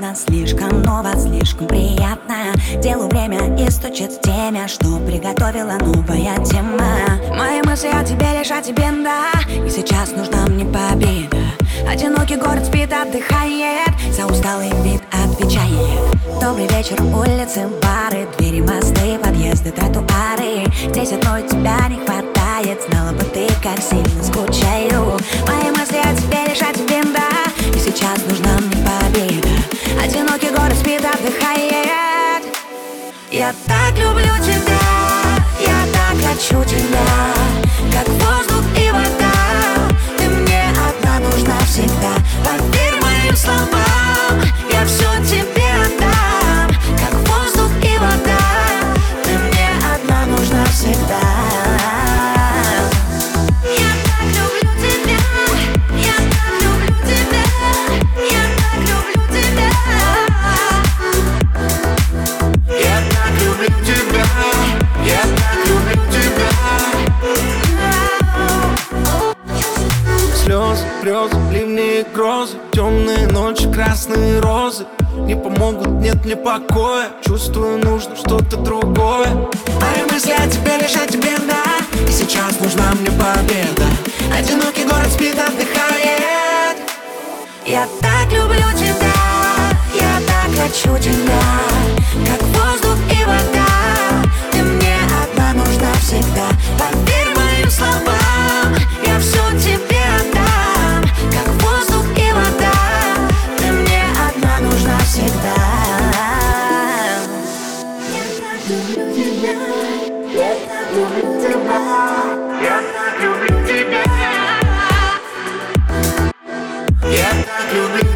понятно, слишком ново, слишком приятно. Делу время и стучит в теме, что приготовила новая тема. Мои мысли о тебе, лишь о тебе, да. И сейчас нужна мне победа. Одинокий город спит, отдыхает, за усталый вид отвечает. Добрый вечер, улицы, бары, двери, мосты, подъезды, тротуары. Здесь одной тебя не хватает, знала бы ты, как сильно скучаю. Мои мысли о тебе, лишь о тебе, да. И сейчас нужна мне победа. Одинокий город спит, отдыхает. Я так люблю тебя, я так хочу тебя, как воздух и вода. Ты мне одна нужна всегда. Поверь моим словам, я все тебе отдам, как воздух и вода. Ты мне одна нужна всегда. Я так люблю тебя, я так люблю тебя, я так люблю тебя. Я так люблю тебя, я так люблю тебя. Слезы, грезы, ливни и грозы, темные ночи, красные розы не помогут, нет мне покоя. Чувствую, нужно что-то другое. Мои мысли о тебе, лишь о тебе, да. И сейчас нужна мне победа. Одинокий город спит, отдыхает. Я так люблю тебя, я так хочу тебя, как воздух и вода. Ты мне одна нужна всегда. Поверь моим словам, я все тебе отдам, как воздух и вода. Ты мне одна нужна всегда. Я так люблю тебя, я так люблю тебя, Я так люблю тебя, я так люблю